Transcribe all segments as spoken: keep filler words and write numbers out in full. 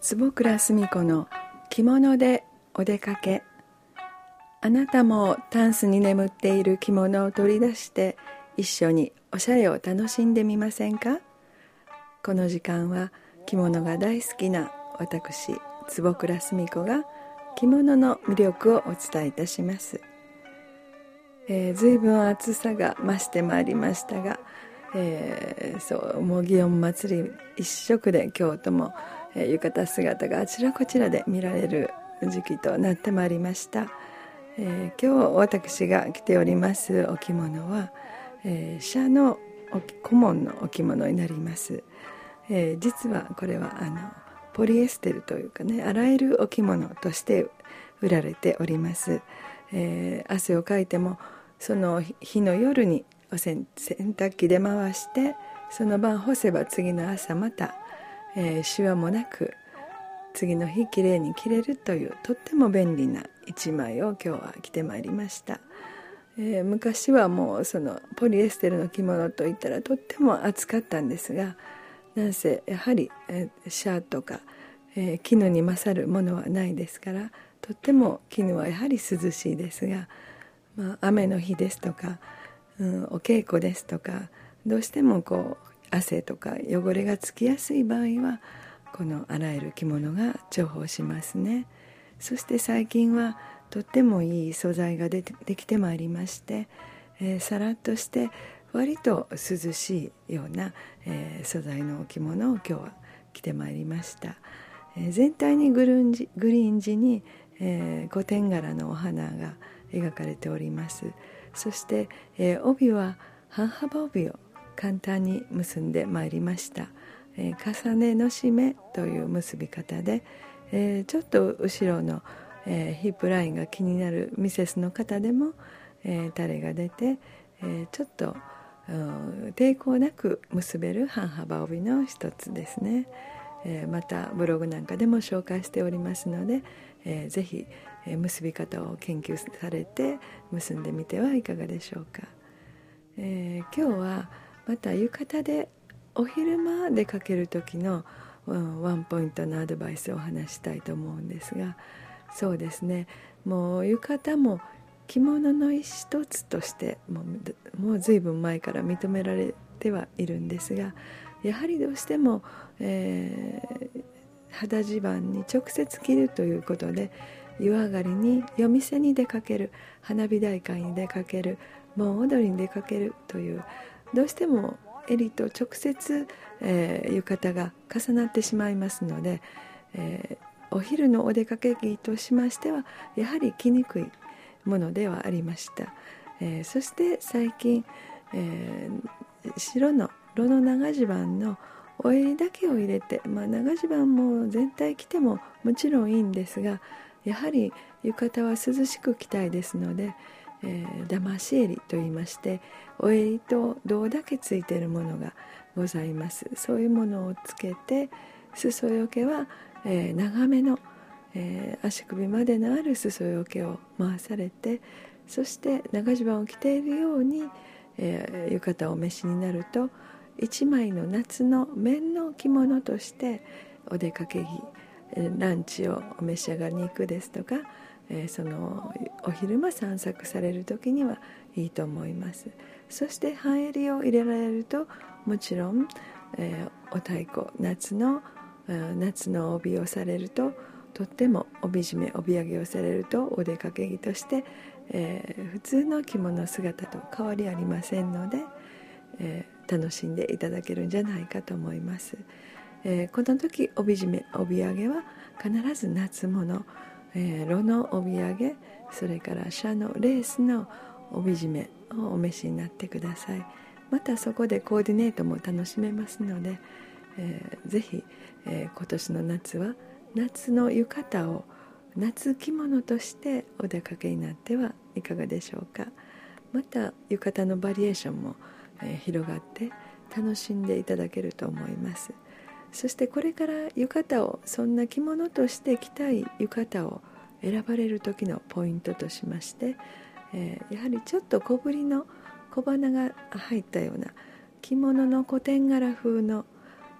坪倉澄子の着物でお出かけ。あなたもタンスに眠っている着物を取り出して一緒におしゃれを楽しんでみませんか。この時間は着物が大好きな私坪倉澄子が着物の魅力をお伝えいたします。えー、随分暑さが増してまいりましたが、えー、そうもう祇園祭り一色で京都も、えー、浴衣姿があちらこちらで見られる時期となってまいりました。えー、今日私が着ておりますお着物は、えー、紗の小紋のお着物になります。えー、実はこれはあのポリエステルというかね、洗えるお着物として売られております。えー、汗をかいてもその日の夜にお洗濯機で回してその晩干せば次の朝また、えー、シワもなく次の日きれいに着れるというとっても便利な一枚を今日は着てまいりました。えー、昔はもうそのポリエステルの着物といったらとっても暑かったんですが、なんせやはり、えー、シャーとか、えー、絹に勝るものはないですから、とっても絹はやはり涼しいですが、まあ、雨の日ですとか、うん、お稽古ですとかどうしてもこう汗とか汚れがつきやすい場合はこの洗える着物が重宝しますね。そして最近はとってもいい素材がでできてまいりまして、えー、さらっとして割と涼しいような、えー、素材のお着物を今日は着てまいりました。えー、全体にグルンジグリーン地に、えー、御殿柄のお花が描かれております。そして、えー、帯は半幅帯を簡単に結んでまいりました。えー、重ねのしめという結び方で、えー、ちょっと後ろの、えー、ヒップラインが気になるミセスの方でも、えー、垂れが出て、えー、ちょっと抵抗なく結べる半幅帯の一つですね。えー、またブログなんかでも紹介しておりますので、えー、ぜひ、えー、結び方を研究されて結んでみてはいかがでしょうか。えー、今日はまた浴衣でお昼間出かける時の、うん、ワンポイントのアドバイスをお話したいと思うんですが、そうですね、もう浴衣も着物の一つとしてもう、もう随分前から認められてはいるんですが、やはりどうしても、えー、肌地盤に直接着るということで湯上がりに夜店に出かける、花火大会に出かける、盆踊りに出かけるというどうしても襟と直接、えー、浴衣が重なってしまいますので、えー、お昼のお出かけ着としましてはやはり着にくいものではありました。えー、そして最近、えー、白の炉の長襦袢のお襟だけを入れて、まあ、長襦袢も全体着てももちろんいいんですが、やはり浴衣は涼しく着たいですので、えー、騙し襟といいましてお襟と胴だけついているものがございます。そういうものをつけて裾よけは、えー、長めの、えー、足首までのある裾よけを回されて、そして長襦袢を着ているように、えー、浴衣をお召しになると一枚の夏の綿の着物としてお出かけ着、ランチをお召し上がりに行くですとか、えー、そのお昼間散策される時にはいいと思います。そして半襟を入れられるともちろん、えー、お太鼓夏の、えー、夏の帯をされるととっても帯締め帯揚げをされるとお出かけ着として、えー、普通の着物姿と変わりありませんので、えー、楽しんでいただけるんじゃないかと思います。えー、この時帯締め帯揚げは必ず夏物、えー、炉の帯揚げ、それから紗のレースの帯締めをお召しになってください。またそこでコーディネートも楽しめますので、えー、ぜひ、えー、今年の夏は夏の浴衣を夏着物としてお出かけになってはいかがでしょうか。また浴衣のバリエーションも、えー、広がって楽しんでいただけると思います。そしてこれから浴衣をそんな着物として着たい浴衣を選ばれる時のポイントとしまして、えー、やはりちょっと小ぶりの小花が入ったような着物の古典柄風の、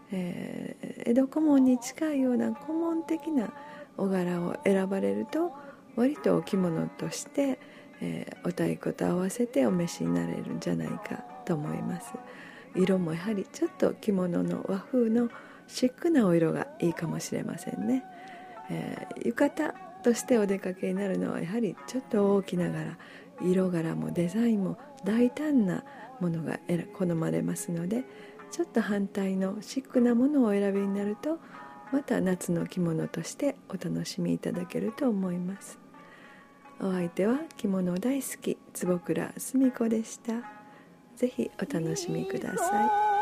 えー、江戸小紋に近いような小紋的なお柄を選ばれると割とお着物として、えー、お太鼓と合わせてお召しになれるんじゃないかと思います。色もやはりちょっと着物の和風のシックなお色がいいかもしれませんね。えー、浴衣としてお出かけになるのはやはりちょっと大きな柄、色柄もデザインも大胆なものが好まれますので、ちょっと反対のシックなものをお選びになるとまた夏の着物としてお楽しみいただけると思います。お相手は着物大好き坪倉澄子でした。ぜひお楽しみください。